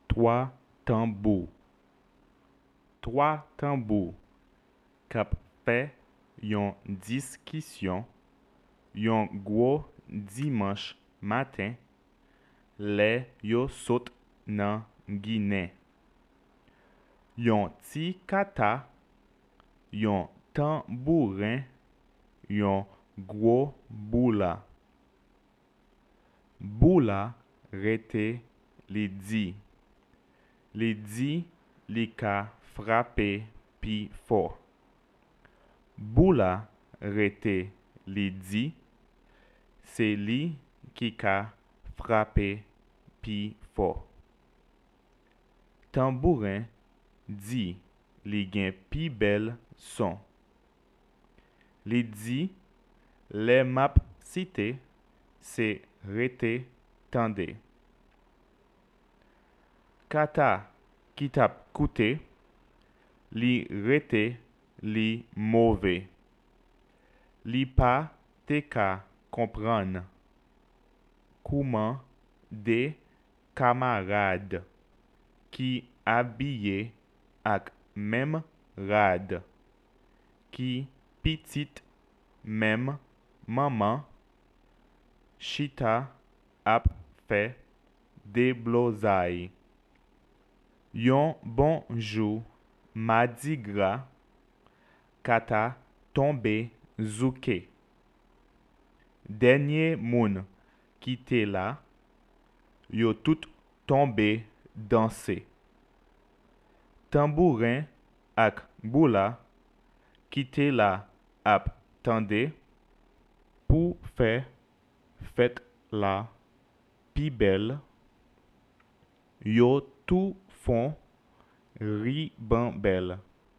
Trois tambours. Trois tambours k'ap fait yon discussion yon gros dimanche matin le yo saute nan Guinée. Yon ti kata, yon tambourin, yon gros boula. Boula rete li di. Li di li ka frappe pi fort. Boula rete li di, se li ki ka frappe pi fort. Tambourin di li gen pi bel son. Li di le map cite se rete tande. Kata ki tap koute, li rete li mauvais. Li pa te ka kompran kouman de camarade ki abye ak même rad, ki pitit même maman, chita ap fe déblosay. Yon bon jou Mardi Gras, kata tombe zouke. Denye moun ki te la, yo tout tombe danse. Tambourin ak boula ki te la ap tande pou fe fête la pi belle. Yo tout font ribambelle.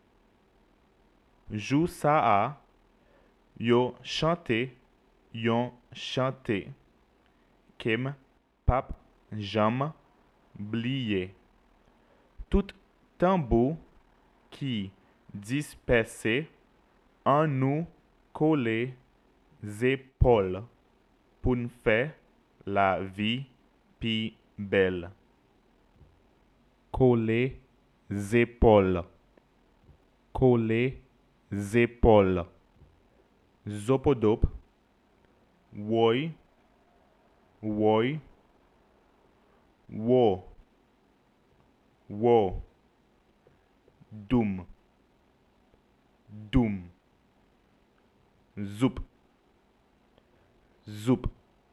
Jou sa a, yo chante yon chante kem pap jam bliye. Tout tambou ki disperse an nou kole zépol pou n'fè la vi pi belle. Kole zépol. Kole zépol. Zopodop. Woy. Woy. Wo. Wo. Doum. Doum. Zoup. Zoup.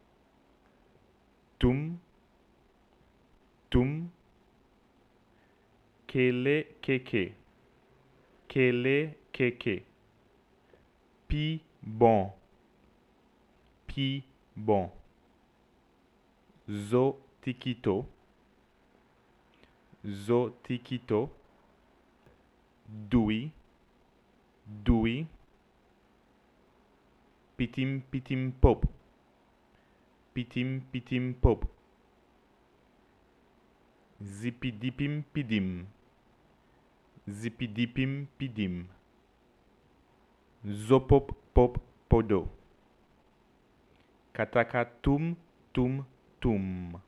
Toum. Toum. Kele keke. Kele keke. Pi bon. Pi bon. Zo tikito. Zo tikito. Doui. Doui. Pitim pitim pop. Pitim pitim pop. Zipidipim pidim. Zipidipim pidim. Zopop pop podo. Kataka tum tum tum.